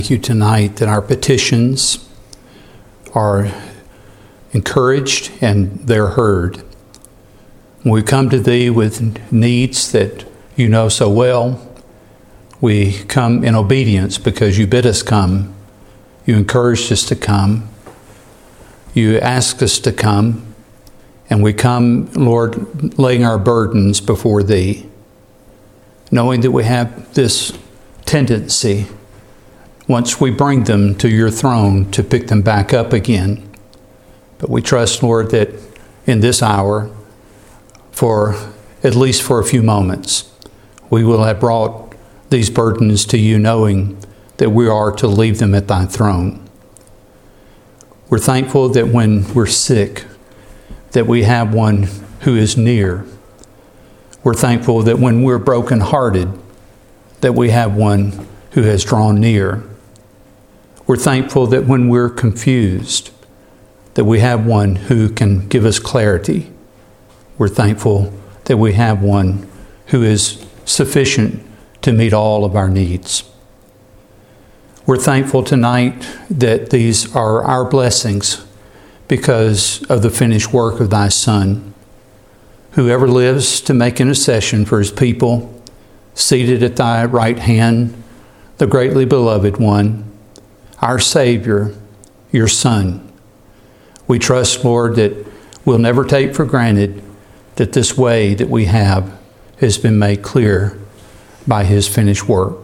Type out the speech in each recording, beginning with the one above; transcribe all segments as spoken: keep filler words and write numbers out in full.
Thank you tonight that our petitions are encouraged and they're heard. When we come to Thee with needs that You know so well, we come in obedience because You bid us come. You encouraged us to come. You ask us to come. And we come, Lord, laying our burdens before Thee, knowing that we have this tendency, once we bring them to Your throne, to pick them back up again. But we trust, Lord, that in this hour, for at least for a few moments, we will have brought these burdens to You, knowing that we are to leave them at Thy throne. We're thankful that when we're sick, that we have one who is near. We're thankful that when we're brokenhearted, that we have one who has drawn near. We're thankful that when we're confused, that we have one who can give us clarity. We're thankful that we have one who is sufficient to meet all of our needs. We're thankful tonight that these are our blessings because of the finished work of Thy Son. Whoever lives to make intercession for His people, seated at Thy right hand, the greatly beloved one, our Savior, Your Son. We trust, Lord, that we'll never take for granted that this way that we have has been made clear by His finished work.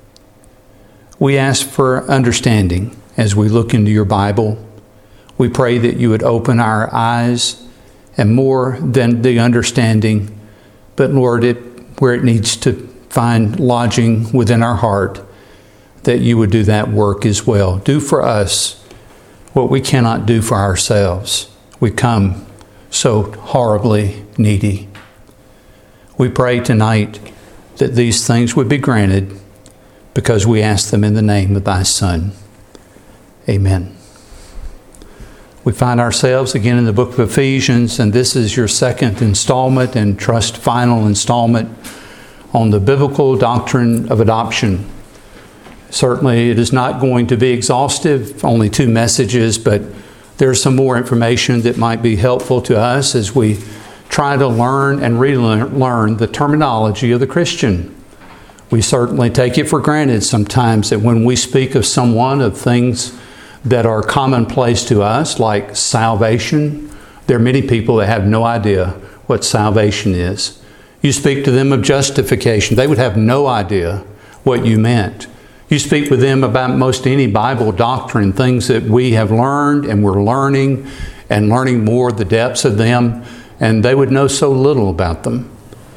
We ask for understanding as we look into Your Bible. We pray that You would open our eyes, and more than the understanding, but Lord, it, where it needs to find lodging within our heart, that You would do that work as well. Do for us what we cannot do for ourselves. We come so horribly needy. We pray tonight that these things would be granted because we ask them in the name of Thy Son. Amen. We find ourselves again in the book of Ephesians, and this is your second installment and trust final installment on the biblical doctrine of adoption. Certainly it is not going to be exhaustive, only two messages, but there's some more information that might be helpful to us as we try to learn and relearn the terminology of the Christian. We certainly take it for granted sometimes that when we speak of someone, of things that are commonplace to us, like salvation, there are many people that have no idea what salvation is. You speak to them of justification, they would have no idea what you meant. You speak with them about most any Bible doctrine, things that we have learned and we're learning and learning more the depths of them, and they would know so little about them.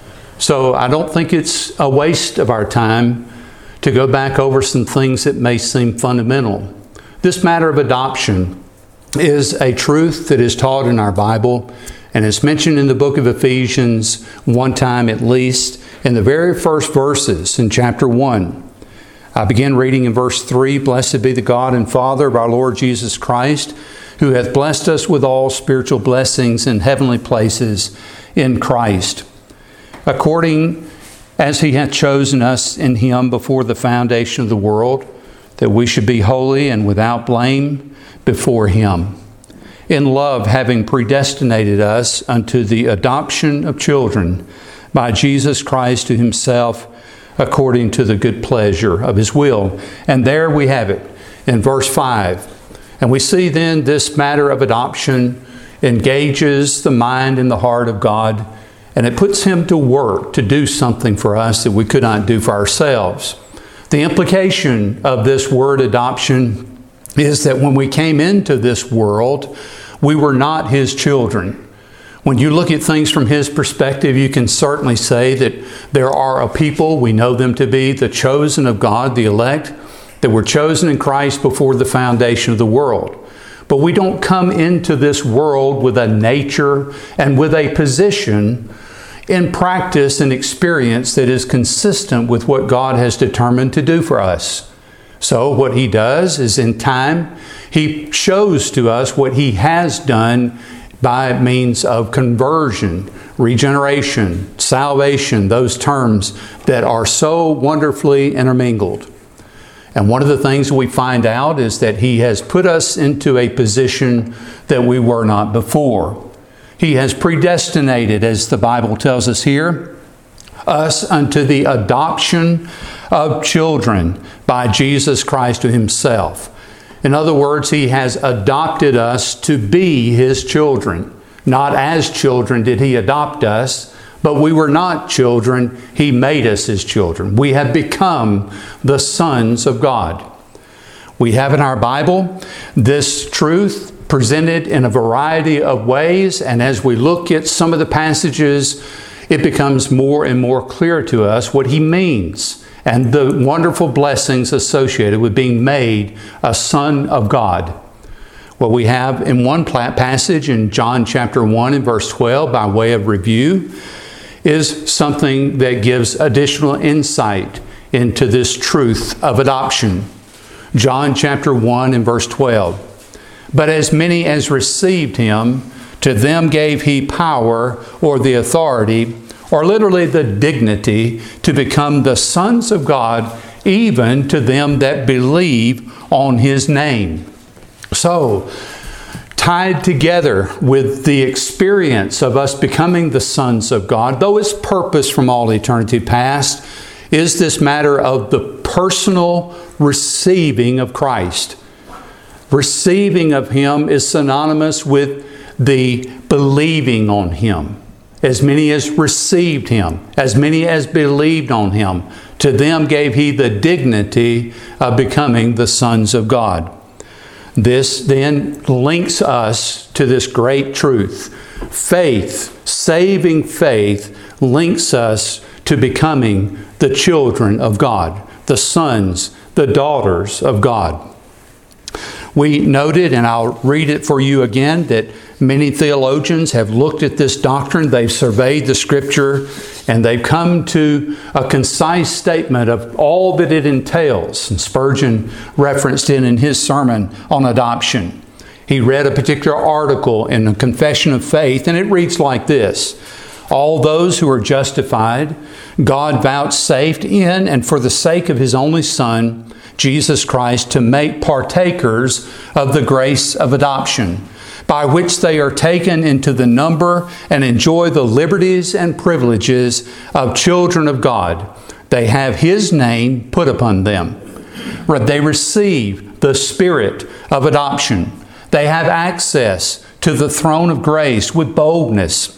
So I don't think it's a waste of our time to go back over some things that may seem fundamental. This matter of adoption is a truth that is taught in our Bible, and it's mentioned in the book of Ephesians one time at least, in the very first verses in chapter one. I begin reading in verse three, "Blessed be the God and Father of our Lord Jesus Christ, who hath blessed us with all spiritual blessings in heavenly places in Christ, according as He hath chosen us in Him before the foundation of the world, that we should be holy and without blame before Him. In love, having predestinated us unto the adoption of children by Jesus Christ to Himself, according to the good pleasure of His will." And there we have it in verse five. And we see then this matter of adoption engages the mind and the heart of God, and it puts Him to work to do something for us that we could not do for ourselves. The implication of this word adoption is that when we came into this world, we were not His children. When you look at things from His perspective, you can certainly say that there are a people, we know them to be the chosen of God, the elect, that were chosen in Christ before the foundation of the world. But we don't come into this world with a nature and with a position in practice and experience that is consistent with what God has determined to do for us. So what He does is in time, He shows to us what He has done by means of conversion, regeneration, salvation, those terms that are so wonderfully intermingled. And one of the things we find out is that He has put us into a position that we were not before. He has predestinated, as the Bible tells us here, us unto the adoption of children by Jesus Christ to Himself. In other words, He has adopted us to be His children. Not as children did He adopt us, but we were not children. He made us His children. We have become the sons of God. We have in our Bible this truth presented in a variety of ways, and as we look at some of the passages, it becomes more and more clear to us what He means and the wonderful blessings associated with being made a son of God. What we have in one passage in John chapter one and verse twelve, by way of review, is something that gives additional insight into this truth of adoption. John chapter one and verse twelve. But as many as received Him, to them gave He power, or the authority, or literally the dignity, to become the sons of God, even to them that believe on His name. So, tied together with the experience of us becoming the sons of God, though its purpose from all eternity past, is this matter of the personal receiving of Christ. Receiving of Him is synonymous with the believing on Him. As many as received Him, as many as believed on Him, to them gave He the dignity of becoming the sons of God. This then links us to this great truth. Faith, saving faith, links us to becoming the children of God, the sons, the daughters of God. We noted, and I'll read it for you again, that many theologians have looked at this doctrine, they've surveyed the Scripture, and they've come to a concise statement of all that it entails. And Spurgeon referenced it in his sermon on adoption. He read a particular article in the Confession of Faith, and it reads like this: all those who are justified, God vouchsafed in and for the sake of His only Son, Jesus Christ, to make partakers of the grace of adoption, by which they are taken into the number and enjoy the liberties and privileges of children of God. They have His name put upon them. They receive the Spirit of adoption. They have access to the throne of grace with boldness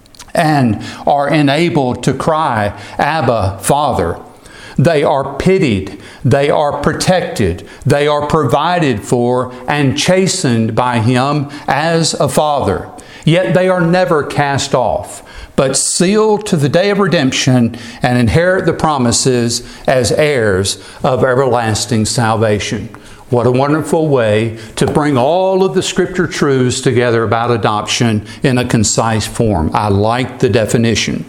and are enabled to cry, Abba, Father. They are pitied, they are protected, they are provided for and chastened by Him as a Father. Yet they are never cast off, but sealed to the day of redemption and inherit the promises as heirs of everlasting salvation. What a wonderful way to bring all of the Scripture truths together about adoption in a concise form. I like the definition.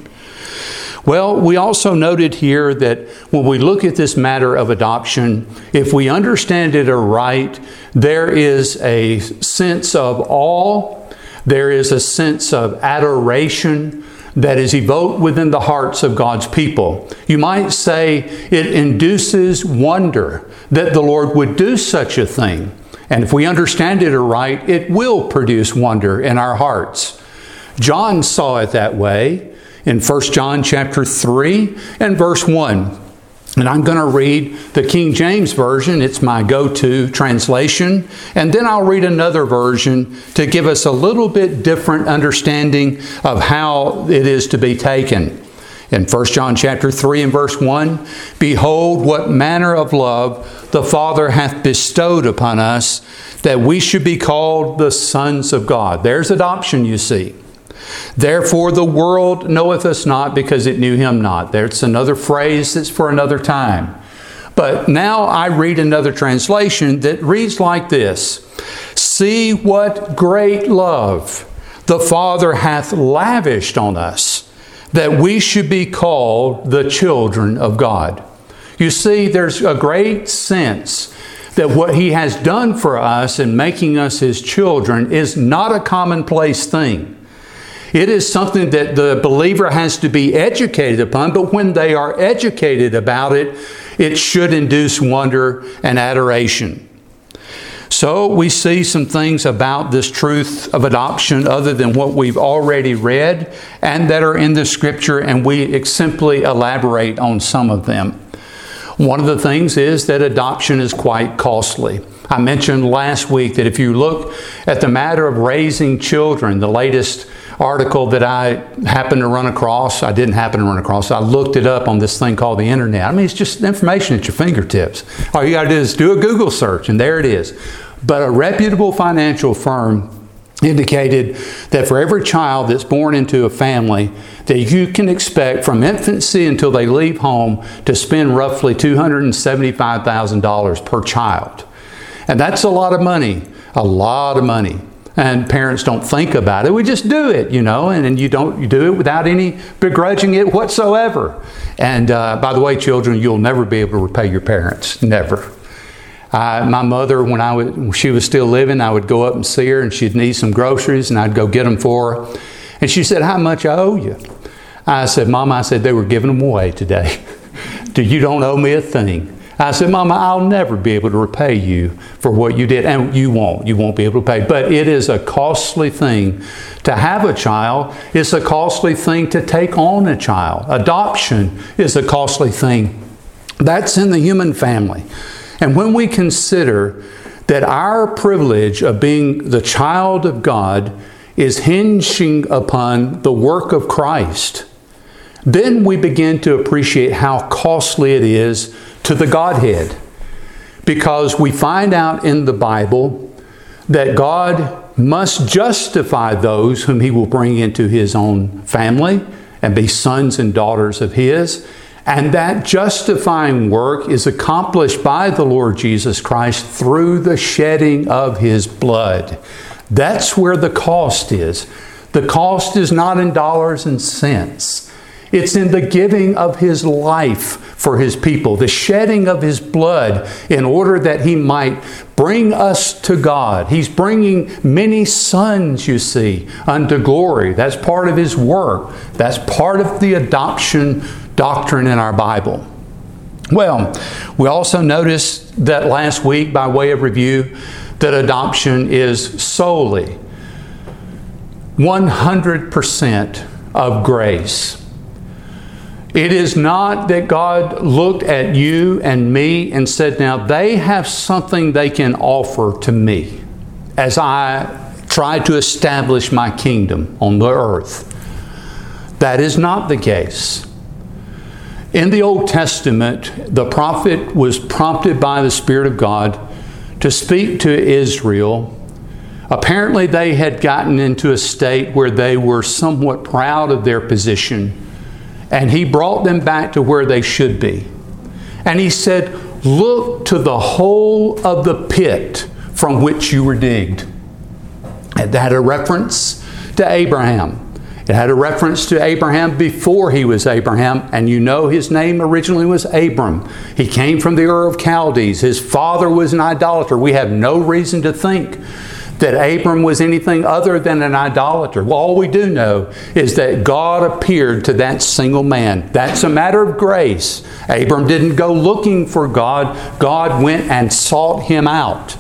Well, we also noted here that when we look at this matter of adoption, if we understand it aright, there is a sense of awe, there is a sense of adoration that is evoked within the hearts of God's people. You might say it induces wonder that the Lord would do such a thing. And if we understand it aright, it will produce wonder in our hearts. John saw it that way in First John chapter three and verse one. And I'm going to read the King James Version. It's my go-to translation. And then I'll read another version to give us a little bit different understanding of how it is to be taken. In First John chapter three and verse one, behold, what manner of love the Father hath bestowed upon us, that we should be called the sons of God. There's adoption, you see. Therefore the world knoweth us not, because it knew Him not. There's another phrase that's for another time. But now I read another translation that reads like this: see what great love the Father hath lavished on us, that we should be called the children of God. You see, there's a great sense that what He has done for us in making us His children is not a commonplace thing. It is something that the believer has to be educated upon, but when they are educated about it, it should induce wonder and adoration. So we see some things about this truth of adoption other than what we've already read and that are in the Scripture, and we simply elaborate on some of them. One of the things is that adoption is quite costly. I mentioned last week that if you look at the matter of raising children, the latest article that I happened to run across, I didn't happen to run across, I looked it up on this thing called the internet. I mean, it's just information at your fingertips. All you got to do is do a Google search, and there it is. But a reputable financial firm indicated that for every child that's born into a family, that you can expect from infancy until they leave home to spend roughly two hundred seventy-five thousand dollars per child. And that's a lot of money, a lot of money. And parents don't think about it. We just do it, you know, and, and you don't you do it without any begrudging it whatsoever. And uh, by the way, children, you'll never be able to repay your parents. Never. Uh, my mother, when I was, when she was still living, I would go up and see her, and she'd need some groceries, and I'd go get them for her. And she said, "How much I owe you?" I said, "Mama," I said, "they were giving them away today. You don't owe me a thing." I said, "Mama, I'll never be able to repay you for what you did." And you won't. You won't be able to pay. But it is a costly thing to have a child. It's a costly thing to take on a child. Adoption is a costly thing. That's in the human family. And when we consider that our privilege of being the child of God is hinging upon the work of Christ, then we begin to appreciate how costly it is to the Godhead. Because we find out in the Bible that God must justify those whom He will bring into His own family and be sons and daughters of His. And that justifying work is accomplished by the Lord Jesus Christ through the shedding of His blood. That's where the cost is. The cost is not in dollars and cents. It's in the giving of His life for His people, the shedding of His blood in order that He might bring us to God. He's bringing many sons, you see, unto glory. That's part of His work. That's part of the adoption doctrine in our Bible. Well, we also noticed that last week, by way of review, that adoption is solely one hundred percent of grace. It is not that God looked at you and me and said, now they have something they can offer to me as I try to establish my kingdom on the earth. That is not the case. In the Old Testament, the prophet was prompted by the Spirit of God to speak to Israel. Apparently, they had gotten into a state where they were somewhat proud of their position, and He brought them back to where they should be. And He said, look to the hole of the pit from which you were digged. And that had a reference to Abraham. It had a reference to Abraham before he was Abraham, and you know his name originally was Abram. He came from the Ur of Chaldees. His father was an idolater. We have no reason to think that Abram was anything other than an idolater. Well, all we do know is that God appeared to that single man. That's a matter of grace. Abram didn't go looking for God. God went and sought him out.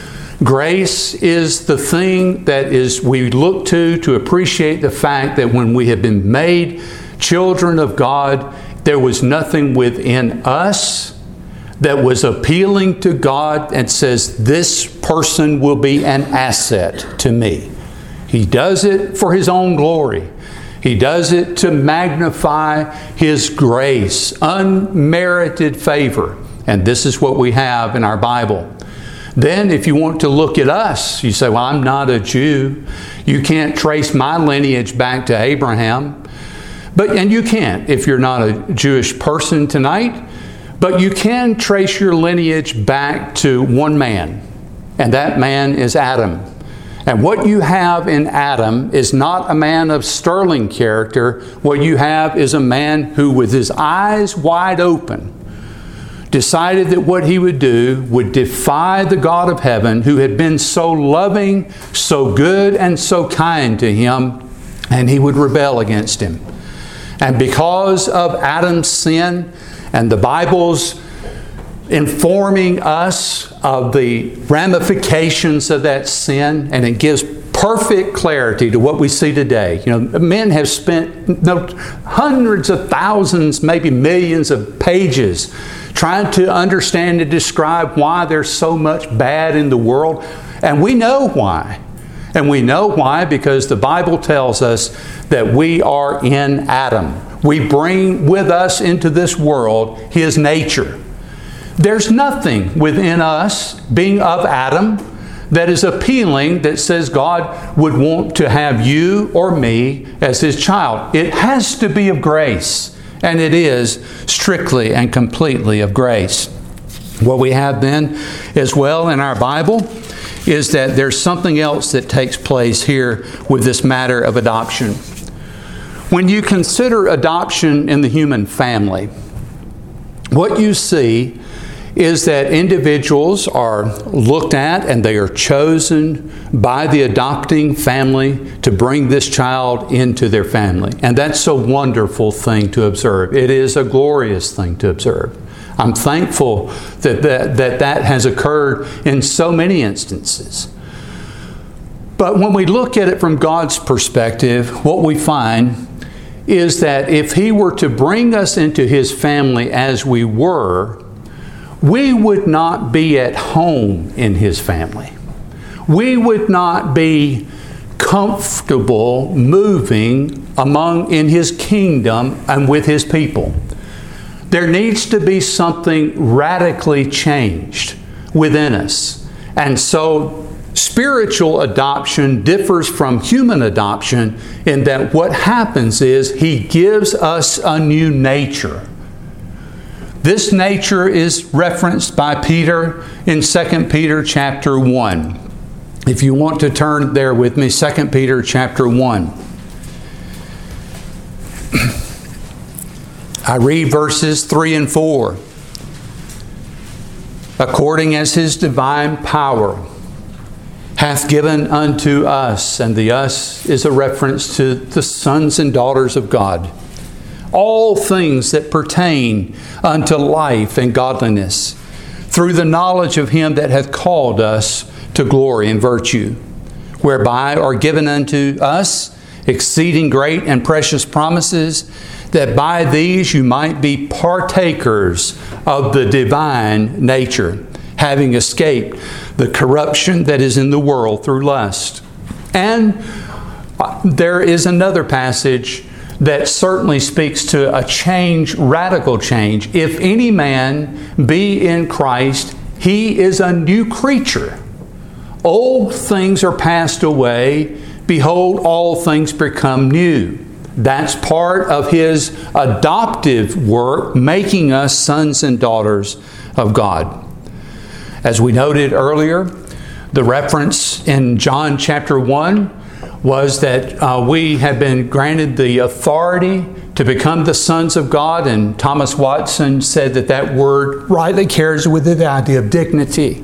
Grace is the thing that is we look to to appreciate the fact that when we have been made children of God, there was nothing within us that was appealing to God and says, this person will be an asset to me. He does it for His own glory. He does it to magnify His grace, unmerited favor. And this is what we have in our Bible. Then if you want to look at us, you say, well, I'm not a Jew. You can't trace my lineage back to Abraham. But, and you can't if you're not a Jewish person tonight. But you can trace your lineage back to one man. And that man is Adam. And what you have in Adam is not a man of sterling character. What you have is a man who, with his eyes wide open, decided that what he would do would defy the God of heaven, who had been so loving, so good, and so kind to him, and he would rebel against him. And because of Adam's sin and the Bible's informing us of the ramifications of that sin, and it gives perfect clarity to what we see today. You know, men have spent no, hundreds of thousands, maybe millions of pages trying to understand and describe why there's so much bad in the world, and we know why. And we know why because the Bible tells us that we are in Adam. We bring with us into this world His nature. There's nothing within us, being of Adam, that is appealing, that says God would want to have you or me as His child. It has to be of grace, and it is strictly and completely of grace. What we have then as well in our Bible is that there's something else that takes place here with this matter of adoption. When you consider adoption in the human family, what you see is that individuals are looked at and they are chosen by the adopting family to bring this child into their family. And that's a wonderful thing to observe. It is a glorious thing to observe. I'm thankful that that, that, that has occurred in so many instances. But when we look at it from God's perspective, what we find is that if He were to bring us into His family as we were, we would not be at home in His family. We would not be comfortable moving among in His kingdom and with His people. There needs to be something radically changed within us. And so spiritual adoption differs from human adoption in that what happens is He gives us a new nature. This nature is referenced by Peter in Second Peter chapter one. If you want to turn there with me, Second Peter chapter one. I read verses three and four. According as His divine power hath given unto us, and the us is a reference to the sons and daughters of God, all things that pertain unto life and godliness, through the knowledge of Him that hath called us to glory and virtue, whereby are given unto us exceeding great and precious promises, that by these you might be partakers of the divine nature, having escaped the corruption that is in the world through lust. And there is another passage that certainly speaks to a change, radical change. If any man be in Christ, he is a new creature. Old things are passed away. Behold, all things become new. That's part of His adoptive work, making us sons and daughters of God. As we noted earlier, the reference in John chapter one was that uh, we have been granted the authority to become the sons of God, and Thomas Watson said that that word rightly carries with it the idea of dignity.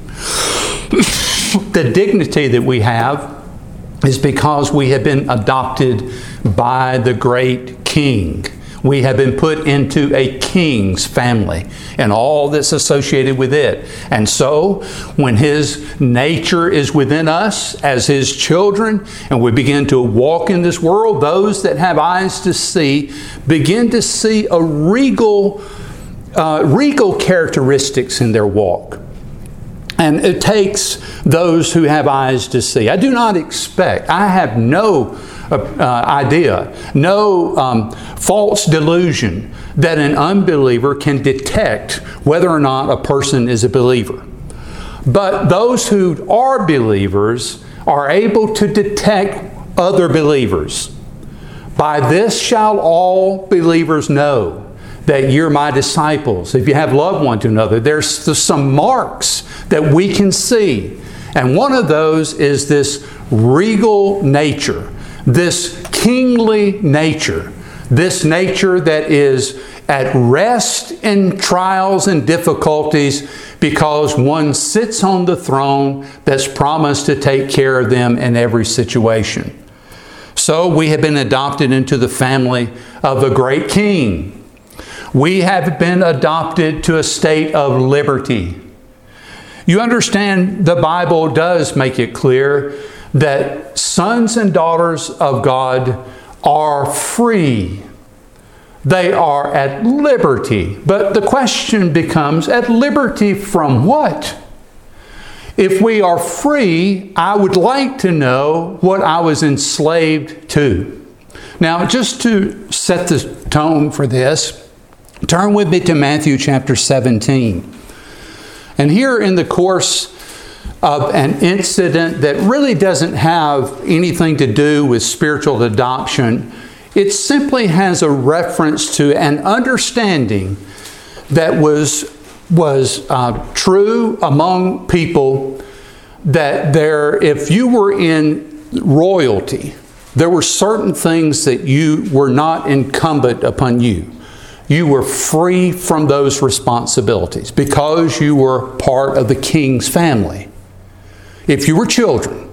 The dignity that we have is because we have been adopted by the great King. We have been put into a king's family and all that's associated with it. And so, when His nature is within us as His children, and we begin to walk in this world, those that have eyes to see begin to see a regal, uh, regal characteristics in their walk. And it takes those who have eyes to see. I do not expect, I have no uh, idea, no um, false delusion that an unbeliever can detect whether or not a person is a believer. But those who are believers are able to detect other believers. By this shall all believers know that you're my disciples. If you have loved one to another, there's some marks that we can see. And one of those is this regal nature, this kingly nature, this nature that is at rest in trials and difficulties because one sits on the throne that's promised to take care of them in every situation. So we have been adopted into the family of a great King. We have been adopted to a state of liberty. You understand, the Bible does make it clear that sons and daughters of God are free. They are at liberty. But the question becomes, at liberty from what? If we are free, I would like to know what I was enslaved to. Now, just to set the tone for this, turn with me to Matthew chapter seventeen. And here, in the course of an incident that really doesn't have anything to do with spiritual adoption, it simply has a reference to an understanding that was, was uh, true among people, that there, if you were in royalty, there were certain things that you were not incumbent upon you. You were free from those responsibilities because you were part of the king's family. If you were children.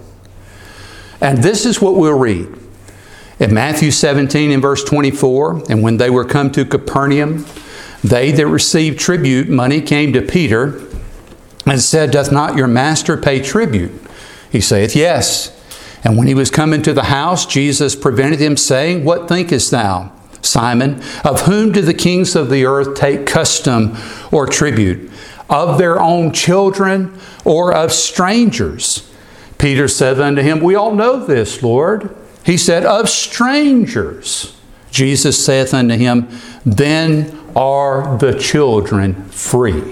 And this is what we'll read. In Matthew seventeen and verse twenty-four, and when they were come to Capernaum, they that received tribute money came to Peter and said, Doth not your master pay tribute? He saith, Yes. And when he was come into the house, Jesus prevented him, saying, What thinkest thou, Simon, of whom do the kings of the earth take custom or tribute? Of their own children or of strangers? Peter said unto him, We all know this, Lord. He said, Of strangers. Jesus saith unto him, Then are the children free.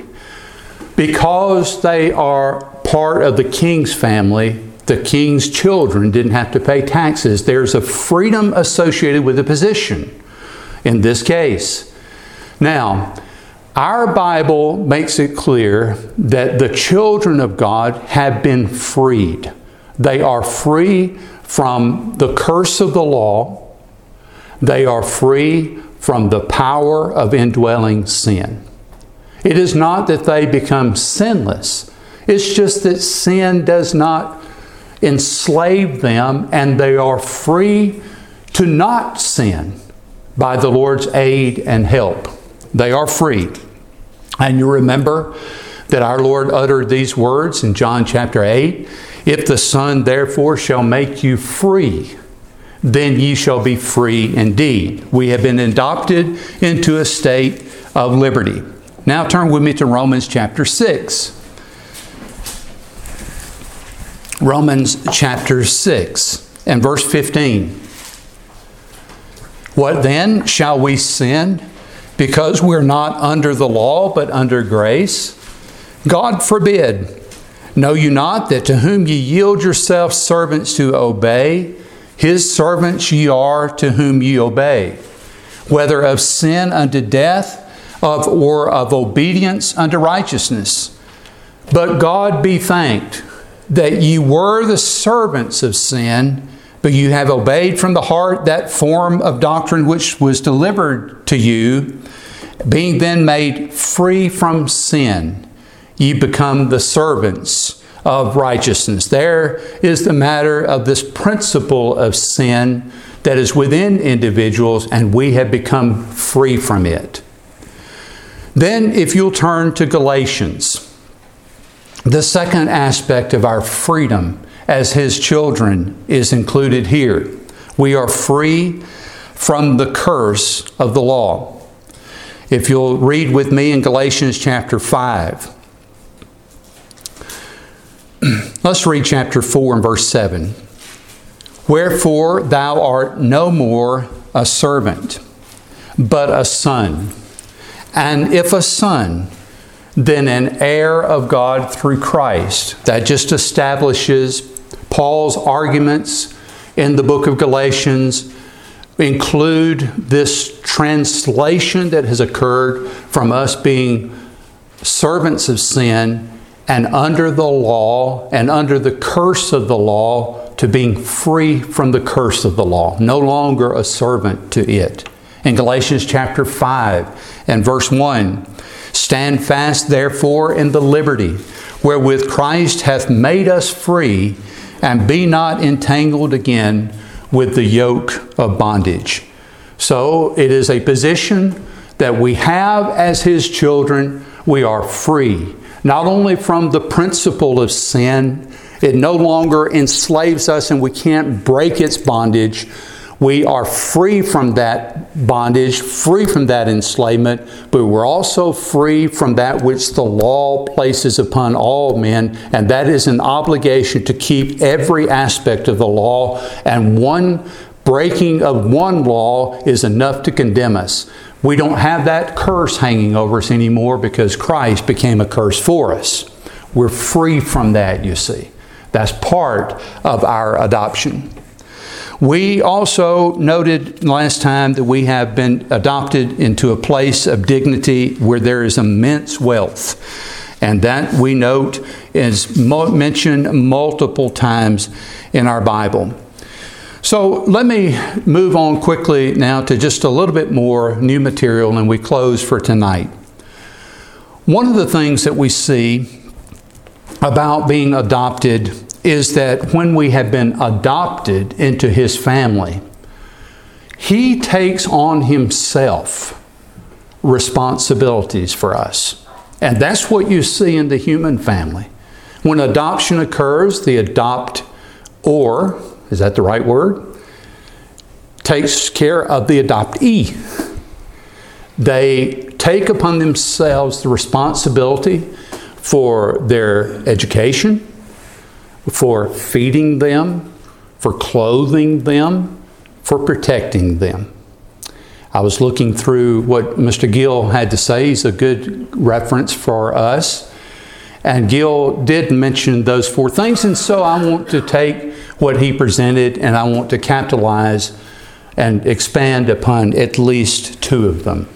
Because they are part of the king's family, the king's children didn't have to pay taxes. There's a freedom associated with the position in this case. Now, our Bible makes it clear that the children of God have been freed. They are free from the curse of the law. They are free from the power of indwelling sin. It is not that they become sinless. It's just that sin does not enslave them, and they are free to not sin by the Lord's aid and help. They are free. And you remember that our Lord uttered these words in John chapter eight, If the Son therefore shall make you free, then ye shall be free indeed. We have been adopted into a state of liberty. Now turn with me to Romans chapter six. Romans chapter six and verse fifteen. What then? Shall we sin because we're not under the law but under grace? God forbid. Know you not that to whom ye yield yourselves servants to obey, his servants ye are to whom ye obey, whether of sin unto death, of or of obedience unto righteousness. But God be thanked that ye were the servants of sin, but you have obeyed from the heart that form of doctrine which was delivered to you. Being then made free from sin, ye become the servants of righteousness. There is the matter of this principle of sin that is within individuals, and we have become free from it. Then, if you'll turn to Galatians, the second aspect of our freedom as His children is included here. We are free from the curse of the law. If you'll read with me in Galatians chapter five. Let's read chapter four and verse seven. Wherefore thou art no more a servant, but a son. And if a son, then an heir of God through Christ. That just establishes Paul's arguments in the book of Galatians include this translation that has occurred from us being servants of sin and under the law and under the curse of the law to being free from the curse of the law, no longer a servant to it. In Galatians chapter five and verse one, stand fast therefore in the liberty wherewith Christ hath made us free, and be not entangled again with the yoke of bondage. So it is a position that we have as His children, we are free. Not only from the principle of sin, it no longer enslaves us and we can't break its bondage. We are free from that bondage, free from that enslavement, but we're also free from that which the law places upon all men, and that is an obligation to keep every aspect of the law, and one breaking of one law is enough to condemn us. We don't have that curse hanging over us anymore because Christ became a curse for us. We're free from that, you see. That's part of our adoption. We also noted last time that we have been adopted into a place of dignity where there is immense wealth. And that, we note, is mentioned multiple times in our Bible. So let me move on quickly now to just a little bit more new material, and we close for tonight. One of the things that we see about being adopted is that when we have been adopted into His family, He takes on Himself responsibilities for us. And that's what you see in the human family. When adoption occurs, the adopt-or, is that the right word? Takes care of the adoptee. They take upon themselves the responsibility for their education, for feeding them, for clothing them, for protecting them. I was looking through what Mister Gill had to say. He's a good reference for us. And Gill did mention those four things, and so I want to take what he presented and I want to capitalize and expand upon at least two of them.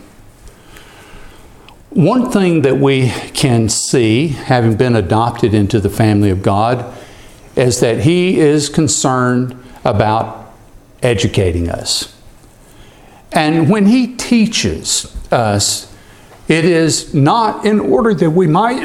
One thing that we can see, having been adopted into the family of God, is that He is concerned about educating us. And when He teaches us, it is not in order that we might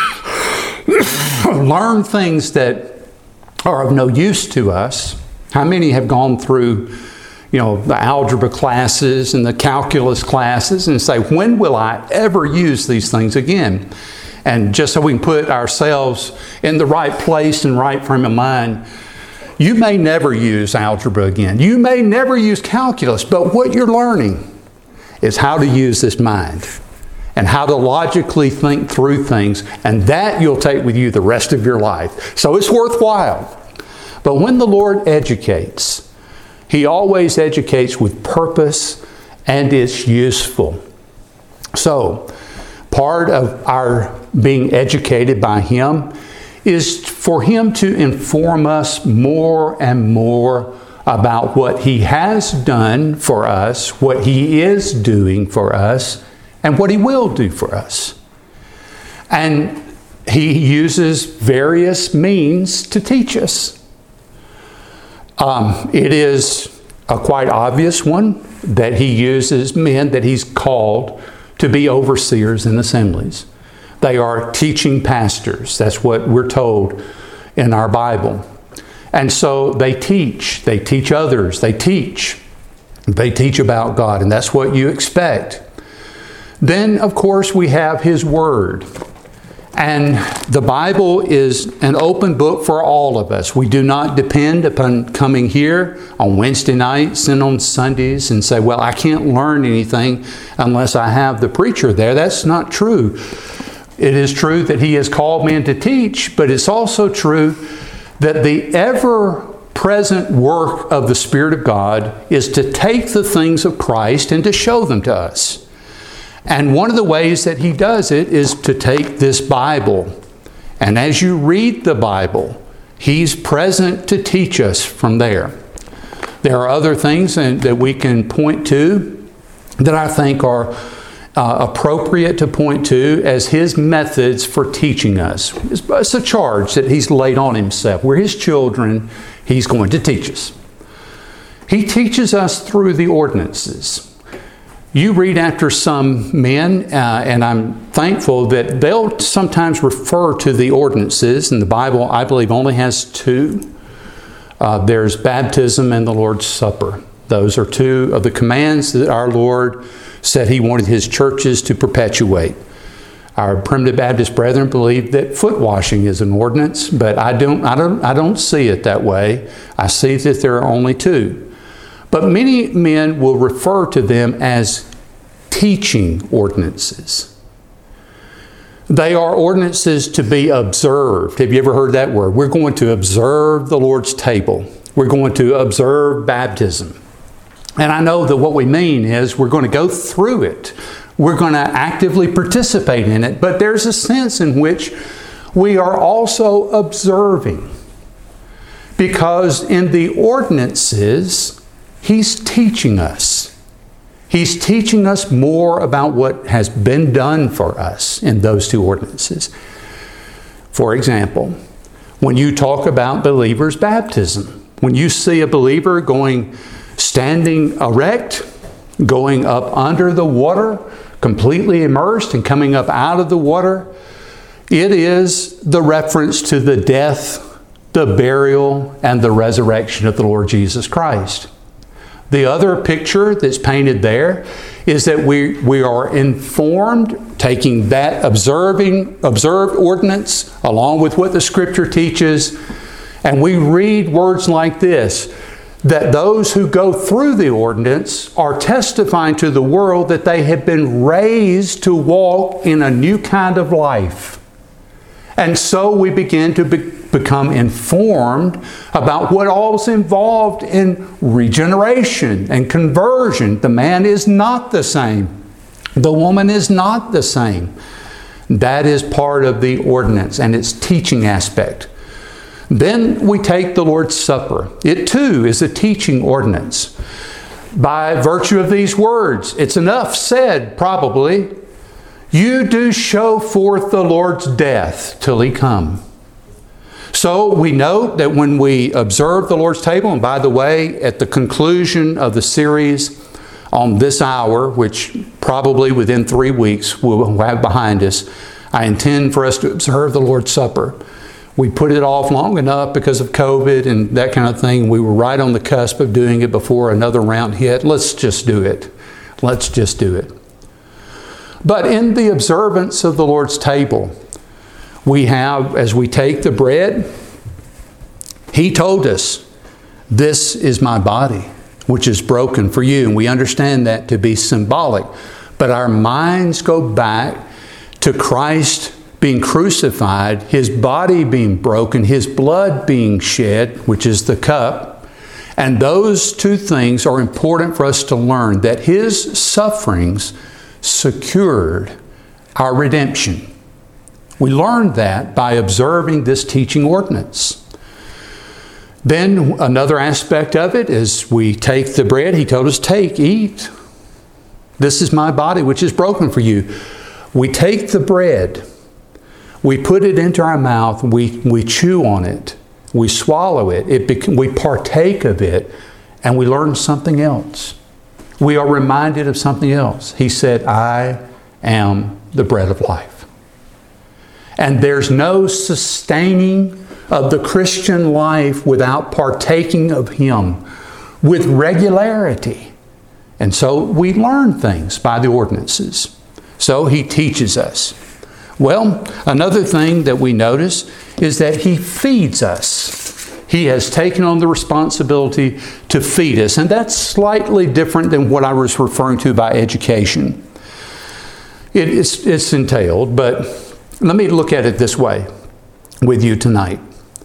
learn things that are of no use to us. How many have gone through, you know, the algebra classes and the calculus classes and say, when will I ever use these things again? And just so we can put ourselves in the right place and right frame of mind, you may never use algebra again. You may never use calculus, but what you're learning is how to use this mind and how to logically think through things, and that you'll take with you the rest of your life. So it's worthwhile. But when the Lord educates, He always educates with purpose and it's useful. So, part of our being educated by Him is for Him to inform us more and more about what He has done for us, what He is doing for us, and what He will do for us. And He uses various means to teach us. Um, it is a quite obvious one that He uses men that He's called to be overseers in assemblies. They are teaching pastors. That's what we're told in our Bible. And so they teach. They teach others. They teach. They teach about God, and that's what you expect. Then, of course, we have His Word. And the Bible is an open book for all of us. We do not depend upon coming here on Wednesday nights and on Sundays and say, well, I can't learn anything unless I have the preacher there. That's not true. It is true that He has called men to teach, but it's also true that the ever-present work of the Spirit of God is to take the things of Christ and to show them to us. And one of the ways that He does it is to take this Bible. And as you read the Bible, He's present to teach us from there. There are other things that we can point to that I think are uh, appropriate to point to as His methods for teaching us. It's a charge that He's laid on Himself. We're His children. He's going to teach us. He teaches us through the ordinances. You read after some men, uh, and I'm thankful that they'll sometimes refer to the ordinances, and the Bible, I believe, only has two. Uh, there's baptism and the Lord's Supper. Those are two of the commands that our Lord said He wanted His churches to perpetuate. Our Primitive Baptist brethren believe that foot washing is an ordinance, but I don't, I don't, I don't see it that way. I see that there are only two. But many men will refer to them as teaching ordinances. They are ordinances to be observed. Have you ever heard that word? We're going to observe the Lord's table. We're going to observe baptism. And I know that what we mean is we're going to go through it. We're going to actively participate in it. But there's a sense in which we are also observing. Because in the ordinances, He's teaching us. He's teaching us more about what has been done for us in those two ordinances. For example, when you talk about believers' baptism, when you see a believer going, standing erect, going up under the water, completely immersed and coming up out of the water, it is the reference to the death, the burial, and the resurrection of the Lord Jesus Christ. The other picture that's painted there is that we, we are informed, taking that observing, observed ordinance along with what the Scripture teaches, and we read words like this, that those who go through the ordinance are testifying to the world that they have been raised to walk in a new kind of life. And so we begin to be, become informed about what all is involved in regeneration and conversion. The man is not the same. The woman is not the same. That is part of the ordinance and its teaching aspect. Then we take the Lord's Supper. It too is a teaching ordinance. By virtue of these words, it's enough said probably, you do show forth the Lord's death till He come. So we note that when we observe the Lord's table, and by the way, at the conclusion of the series on this hour, which probably within three weeks we'll have behind us, I intend for us to observe the Lord's Supper. We put it off long enough because of COVID and that kind of thing. We were right on the cusp of doing it before another round hit. Let's just do it. Let's just do it. But in the observance of the Lord's table, we have, as we take the bread, He told us, this is my body, which is broken for you. And we understand that to be symbolic. But our minds go back to Christ being crucified, His body being broken, His blood being shed, which is the cup. And those two things are important for us to learn, that His sufferings secured our redemption. We learned that by observing this teaching ordinance. Then another aspect of it is we take the bread. He told us, take, eat. This is my body, which is broken for you. We take the bread. We put it into our mouth. We, we chew on it. We swallow it. it bec- we partake of it. And we learn something else. We are reminded of something else. He said, I am the bread of life. And there's no sustaining of the Christian life without partaking of Him with regularity. And so we learn things by the ordinances. So He teaches us. Well, another thing that we notice is that He feeds us. He has taken on the responsibility to feed us. And that's slightly different than what I was referring to by education. It, it's, it's entailed, but let me look at it this way with you tonight.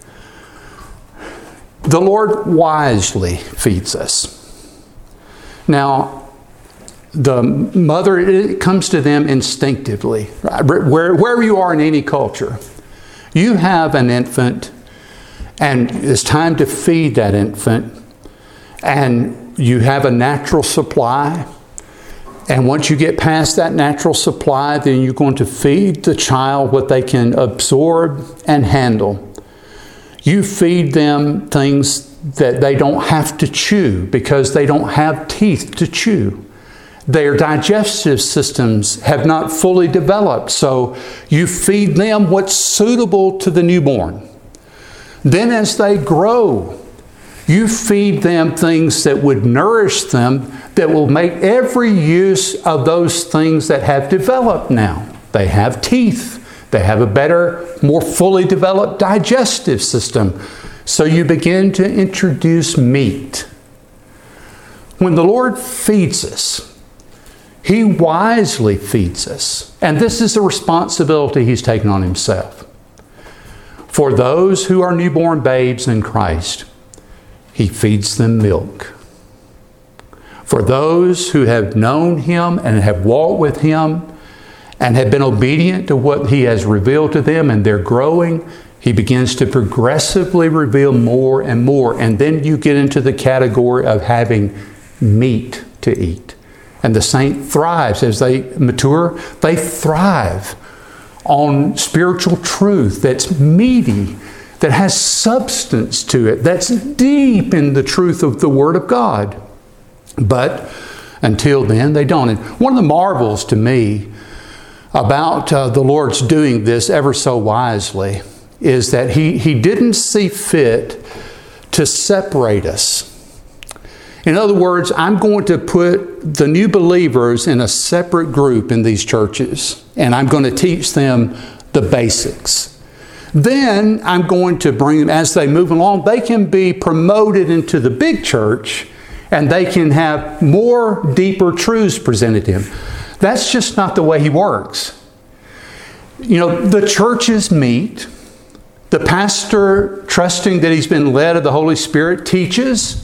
The Lord wisely feeds us. Now, the mother, it comes to them instinctively. Where, wherever you are in any culture, you have an infant, and it's time to feed that infant, and you have a natural supply. And once you get past that natural supply, then you're going to feed the child what they can absorb and handle. You feed them things that they don't have to chew because they don't have teeth to chew. Their digestive systems have not fully developed, so you feed them what's suitable to the newborn. Then as they grow, You feed them things that would nourish them, that will make every use of those things that have developed now. They have teeth. They have a better, more fully developed digestive system. So you begin to introduce meat. When the Lord feeds us, He wisely feeds us. And this is a responsibility He's taken on Himself. For those who are newborn babes in Christ, He feeds them milk. For those who have known Him and have walked with Him and have been obedient to what He has revealed to them and they're growing, He begins to progressively reveal more and more. And then you get into the category of having meat to eat. And the saint thrives as they mature. They thrive on spiritual truth that's meaty, that has substance to it, that's deep in the truth of the Word of God. But until then, they don't. And one of the marvels to me about uh, the Lord's doing this ever so wisely is that He, he didn't see fit to separate us. In other words, I'm going to put the new believers in a separate group in these churches, and I'm going to teach them the basics. Then I'm going to bring them, as they move along, they can be promoted into the big church, and they can have more deeper truths presented to them. That's just not the way He works. You know, the churches meet. The pastor, trusting that he's been led of the Holy Spirit, teaches.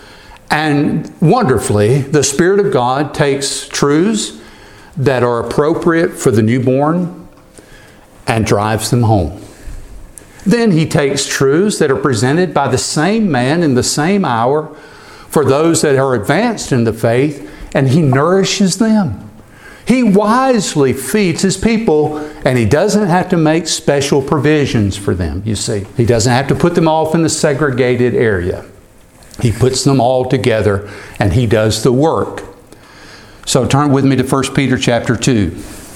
And wonderfully, the Spirit of God takes truths that are appropriate for the newborn and drives them home. Then He takes truths that are presented by the same man in the same hour for those that are advanced in the faith, and He nourishes them. He wisely feeds His people, and He doesn't have to make special provisions for them, you see. He doesn't have to put them off in the segregated area. He puts them all together, and He does the work. So turn with me to First Peter chapter two.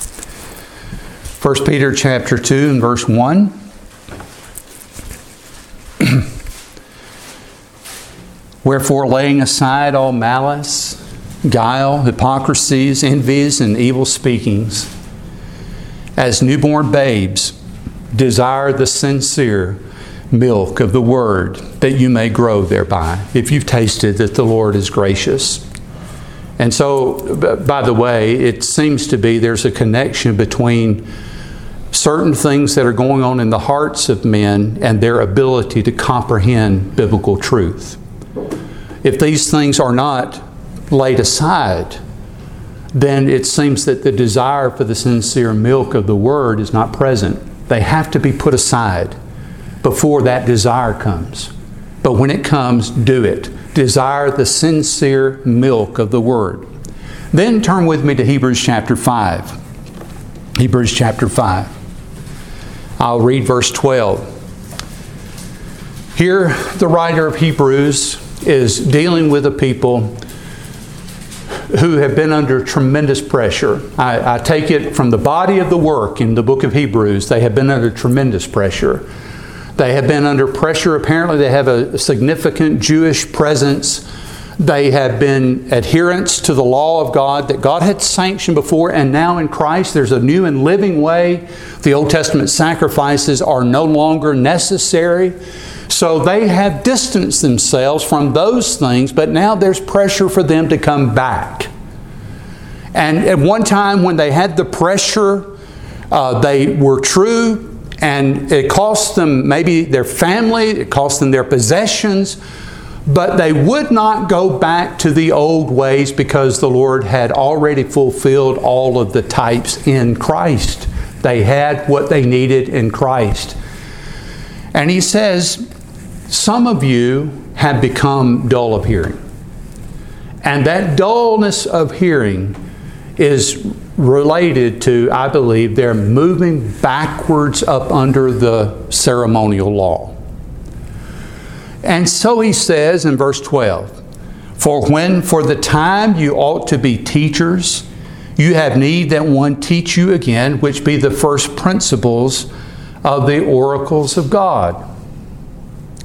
First Peter chapter two and verse one. Wherefore, laying aside all malice, guile, hypocrisies, envies, and evil speakings, as newborn babes, desire the sincere milk of the Word, that you may grow thereby, if you've tasted that the Lord is gracious. And so, by the way, it seems to be there's a connection between certain things that are going on in the hearts of men and their ability to comprehend biblical truth. If these things are not laid aside, then it seems that the desire for the sincere milk of the Word is not present. They have to be put aside before that desire comes. But when it comes, do it. Desire the sincere milk of the Word. Then turn with me to Hebrews chapter five. Hebrews chapter five. I'll read verse twelve. Here, the writer of Hebrews is dealing with a people who have been under tremendous pressure. I, I take it from the body of the work in the book of Hebrews, they have been under tremendous pressure. They have been under pressure. Apparently, they have a significant Jewish presence. They have been adherents to the law of God that God had sanctioned before, and now in Christ there's a new and living way. The Old Testament sacrifices are no longer necessary. So they have distanced themselves from those things, but now there's pressure for them to come back. And at one time when they had the pressure, uh, they were true, and it cost them maybe their family, it cost them their possessions, but they would not go back to the old ways because the Lord had already fulfilled all of the types in Christ. They had what they needed in Christ. And He says, some of you have become dull of hearing. And that dullness of hearing is related to, I believe, they're moving backwards up under the ceremonial law. And so He says in verse twelve, for when for the time you ought to be teachers, you have need that one teach you again, which be the first principles of the oracles of God.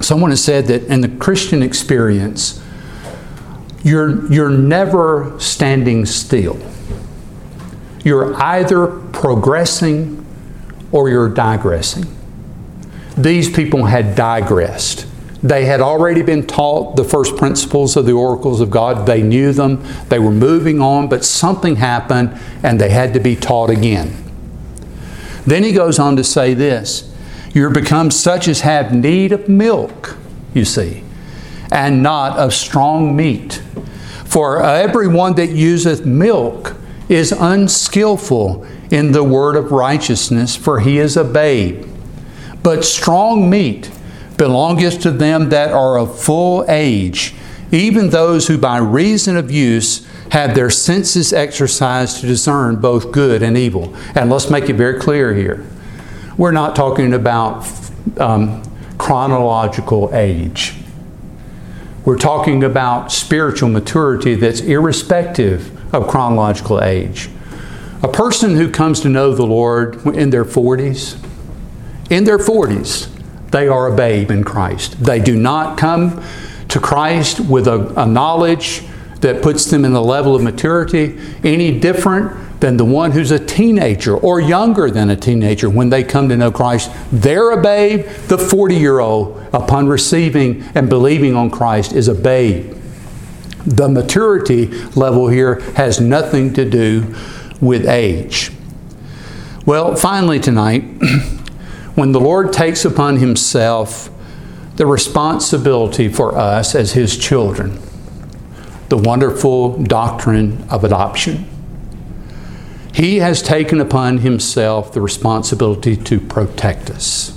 Someone has said that in the Christian experience, you're, you're never standing still. You're either progressing or you're digressing. These people had digressed. They had already been taught the first principles of the oracles of God. They knew them. They were moving on, but something happened and they had to be taught again. Then he goes on to say this, you're become such as have need of milk, you see, and not of strong meat. For everyone that useth milk is unskillful in the word of righteousness, for he is a babe. But strong meat belongeth to them that are of full age, even those who by reason of use have their senses exercised to discern both good and evil. And let's make it very clear here. We're not talking about um, chronological age. We're talking about spiritual maturity that's irrespective of chronological age. A person who comes to know the Lord in their forties, in their forties, they are a babe in Christ. They do not come to Christ with a, a knowledge that puts them in the level of maturity any different than the one who's a teenager or younger than a teenager when they come to know Christ. They're a babe. The forty-year-old, upon receiving and believing on Christ, is a babe. The maturity level here has nothing to do with age. Well, finally tonight, when the Lord takes upon Himself the responsibility for us as His children, the wonderful doctrine of adoption, He has taken upon Himself the responsibility to protect us.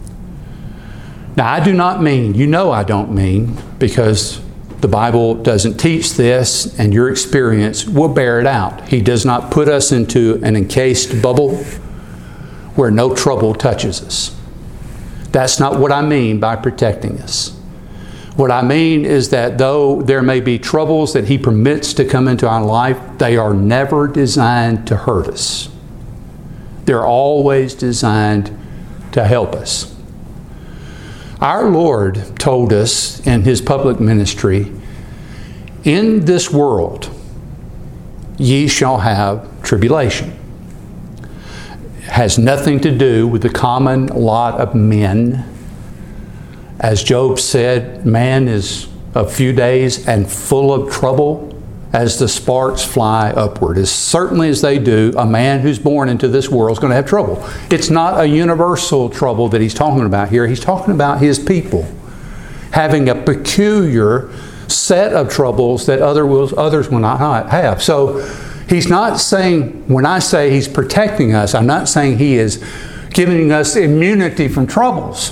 Now, I do not mean, you know I don't mean, because the Bible doesn't teach this, and your experience will bear it out. He does not put us into an encased bubble where no trouble touches us. That's not what I mean by protecting us. What I mean is that though there may be troubles that He permits to come into our life, they are never designed to hurt us. They're always designed to help us. Our Lord told us in His public ministry, in this world ye shall have tribulation. It has nothing to do with the common lot of men. As Job said, man is a few days and full of trouble as the sparks fly upward. As certainly as they do, a man who's born into this world is going to have trouble. It's not a universal trouble that he's talking about here. He's talking about his people having a peculiar set of troubles that other will, others will not have. So he's not saying, when I say He's protecting us, I'm not saying He is giving us immunity from troubles.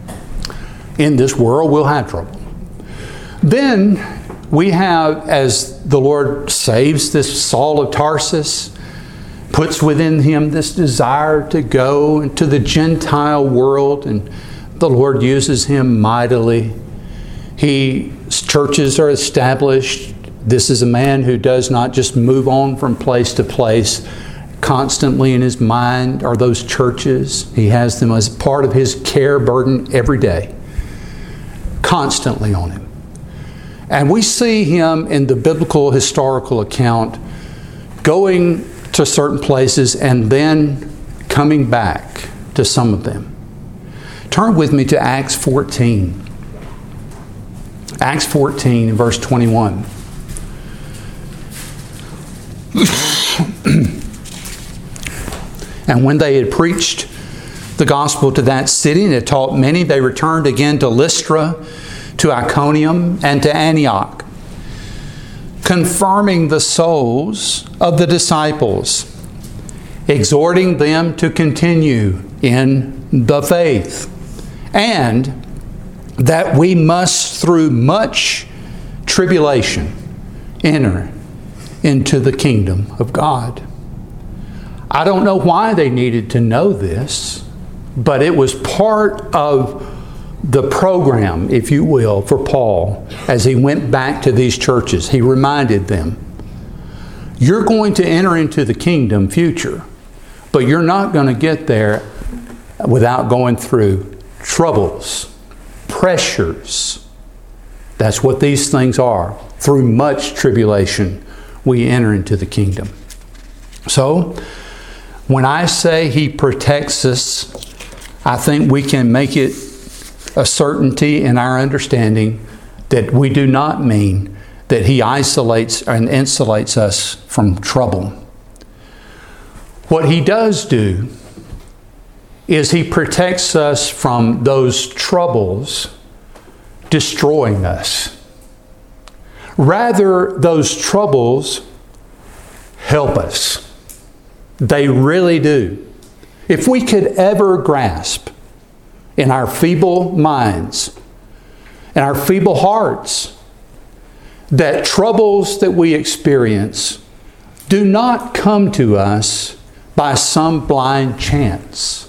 In this world, we'll have trouble. Then we have, as the Lord saves this Saul of Tarsus, puts within him this desire to go into the Gentile world, and the Lord uses him mightily. He, churches are established. This is a man who does not just move on from place to place. Constantly in his mind are those churches. He has them as part of his care burden every day. Constantly on him. And we see him in the biblical historical account going to certain places and then coming back to some of them. Turn with me to Acts fourteen. Acts fourteen, verse twenty-one. And when they had preached the gospel to that city and had taught many, they returned again to Lystra, to Iconium, and to Antioch, confirming the souls of the disciples, exhorting them to continue in the faith, and that we must through much tribulation enter into the kingdom of God. I don't know why they needed to know this, but it was part of the program, if you will, for Paul as he went back to these churches. He reminded them, you're going to enter into the kingdom future, but you're not going to get there without going through troubles, pressures. That's what these things are. Through much tribulation, we enter into the kingdom. So, when I say He protects us, I think we can make it a certainty in our understanding that we do not mean that He isolates and insulates us from trouble. What He does do is He protects us from those troubles destroying us. Rather, those troubles help us. They really do. If we could ever grasp in our feeble minds and our feeble hearts that troubles that we experience do not come to us by some blind chance.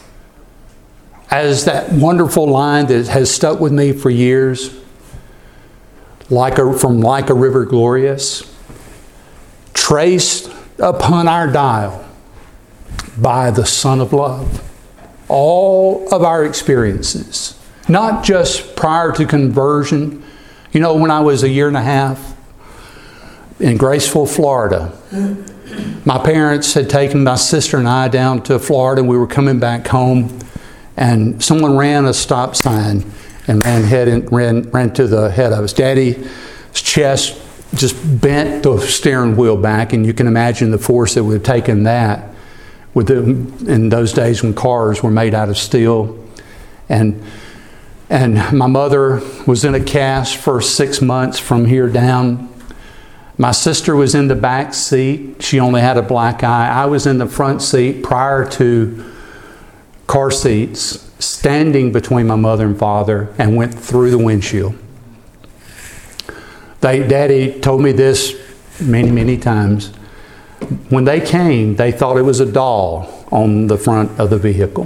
As that wonderful line that has stuck with me for years, like a, from Like a River Glorious, traced upon our dial by the Son of Love. All of our experiences, not just prior to conversion. You know, when I was a year and a half in Graceville, Florida, my parents had taken my sister and I down to Florida, and we were coming back home, and someone ran a stop sign and ran head in, ran ran to the head of us. Daddy's chest just bent the steering wheel back, and you can imagine the force that would have taken that with the, in those days when cars were made out of steel. And and my mother was in a cast for six months from here down. My sister was in the back seat. She only had a black eye. I was in the front seat prior to car seats, standing between my mother and father, and went through the windshield. They, Daddy told me this many, many times. When they came, they thought it was a doll on the front of the vehicle.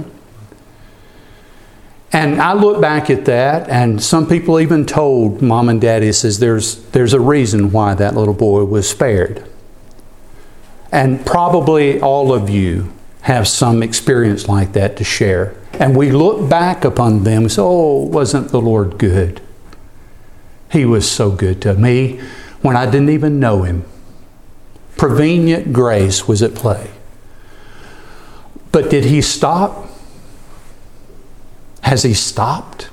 And I look back at that, and some people even told Mom and Daddy, says there's, there's a reason why that little boy was spared. And probably all of you have some experience like that to share. And we look back upon them and say, oh, wasn't the Lord good? He was so good to me when I didn't even know Him. Prevenient grace was at play. But did He stop? Has He stopped?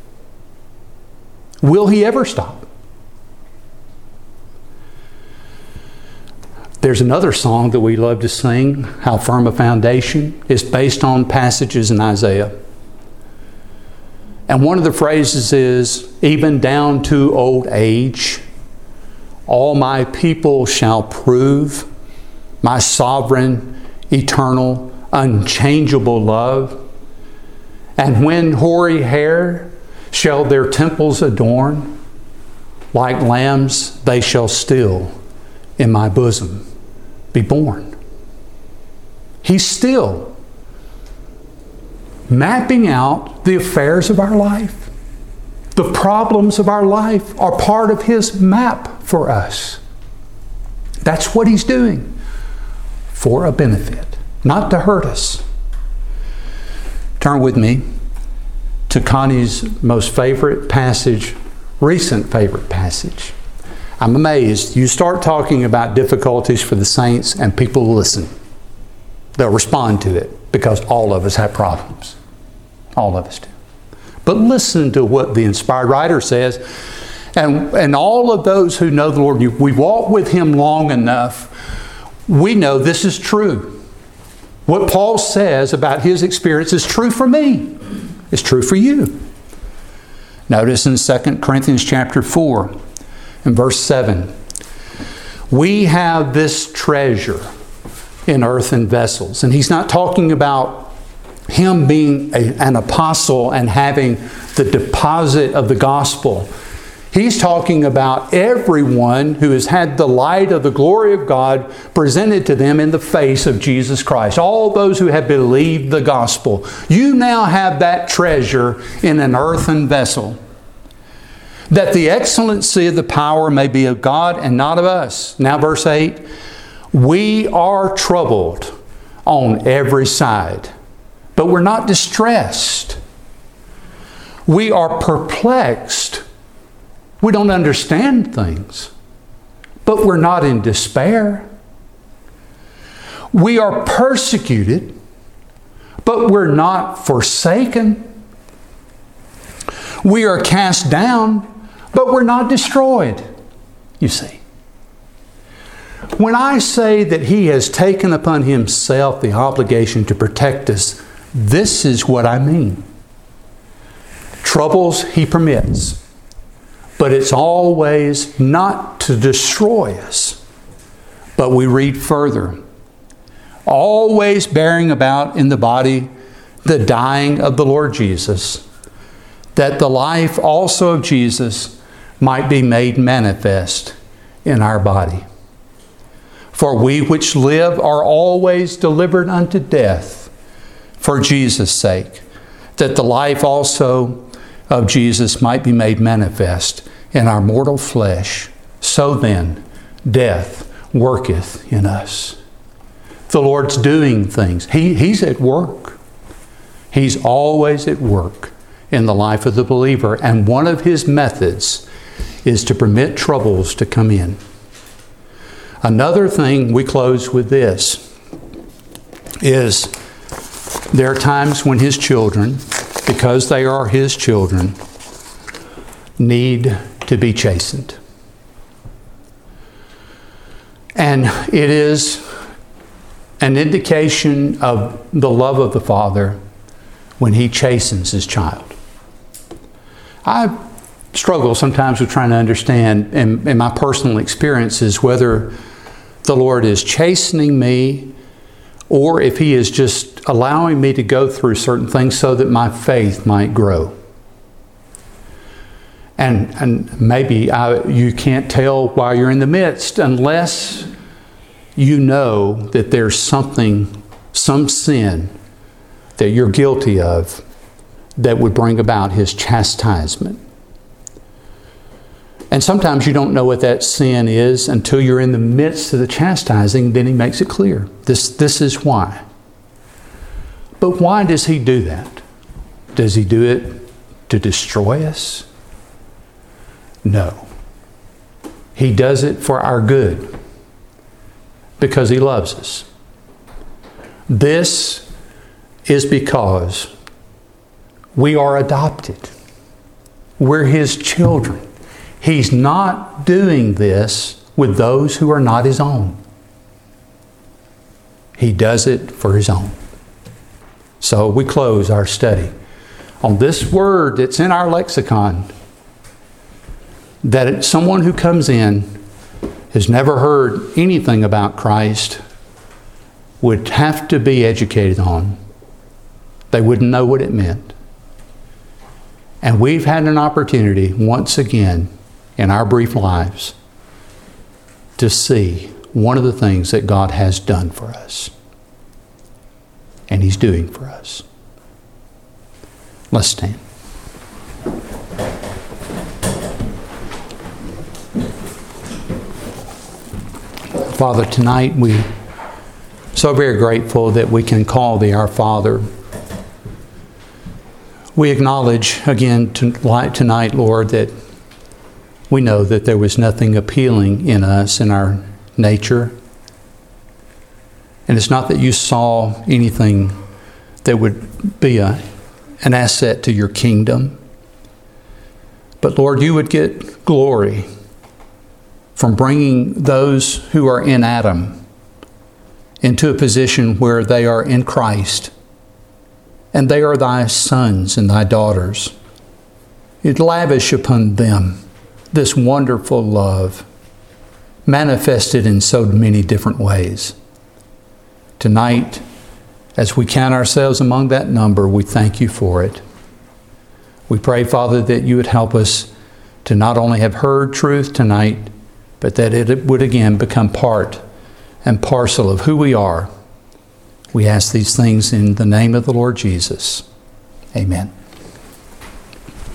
Will He ever stop? There's another song that we love to sing, How Firm a Foundation. It's based on passages in Isaiah. And one of the phrases is, even down to old age, all my people shall prove my sovereign, eternal, unchangeable love. And when hoary hair shall their temples adorn, like lambs they shall still in my bosom be born. He's still mapping out the affairs of our life. The problems of our life are part of His map for us. That's what He's doing for a benefit, not to hurt us. Turn with me to Connie's most favorite passage, recent favorite passage. I'm amazed. You start talking about difficulties for the saints and people listen. They'll respond to it because all of us have problems. All of us do. But listen to what the inspired writer says. And, and all of those who know the Lord, we walk with Him long enough, we know this is true. What Paul says about his experience is true for me. It's true for you. Notice in Second Corinthians chapter four, in verse seven, we have this treasure in earthen vessels. And he's not talking about him being a, an apostle and having the deposit of the gospel. He's talking about everyone who has had the light of the glory of God presented to them in the face of Jesus Christ. All those who have believed the gospel. You now have that treasure in an earthen vessel. That the excellency of the power may be of God and not of us. Now verse eight. We are troubled on every side, but we're not distressed. We are perplexed. We don't understand things, but we're not in despair. We are persecuted, but we're not forsaken. We are cast down, but we're not destroyed, you see. When I say that He has taken upon Himself the obligation to protect us, this is what I mean. Troubles He permits, but it's always not to destroy us. But we read further, always bearing about in the body the dying of the Lord Jesus, that the life also of Jesus might be made manifest in our body. For we which live are always delivered unto death for Jesus' sake, that the life also of Jesus might be made manifest in our mortal flesh. So then, death worketh in us. The Lord's doing things. He, He's at work. He's always at work in the life of the believer. And one of His methods is to permit troubles to come in. Another thing, we close with this, is there are times when His children, because they are His children, need to be chastened. And it is an indication of the love of the Father when He chastens His child. I struggle sometimes with trying to understand in, in my personal experiences whether the Lord is chastening me or if He is just allowing me to go through certain things so that my faith might grow. And, and maybe I, you can't tell while you're in the midst unless you know that there's something, some sin that you're guilty of that would bring about His chastisement. And sometimes you don't know what that sin is until you're in the midst of the chastising. Then He makes it clear. This, this is why. But why does He do that? Does He do it to destroy us? No. He does it for our good because He loves us. This is because we are adopted. We're His children. He's not doing this with those who are not His own. He does it for His own. So we close our study on this word that's in our lexicon, that someone who comes in has never heard anything about Christ would have to be educated on. They wouldn't know what it meant. And we've had an opportunity once again in our brief lives to see one of the things that God has done for us and He's doing for us. Let's stand. Father, tonight we so very grateful that we can call Thee our Father. We acknowledge again tonight, Lord, that we know that there was nothing appealing in us, in our nature. And it's not that You saw anything that would be a, an asset to Your kingdom. But Lord, You would get glory from bringing those who are in Adam into a position where they are in Christ. And they are Thy sons and Thy daughters. You'd lavish upon them this wonderful love manifested in so many different ways. Tonight, as we count ourselves among that number, we thank You for it. We pray, Father, that You would help us to not only have heard truth tonight, but that it would again become part and parcel of who we are. We ask these things in the name of the Lord Jesus. Amen.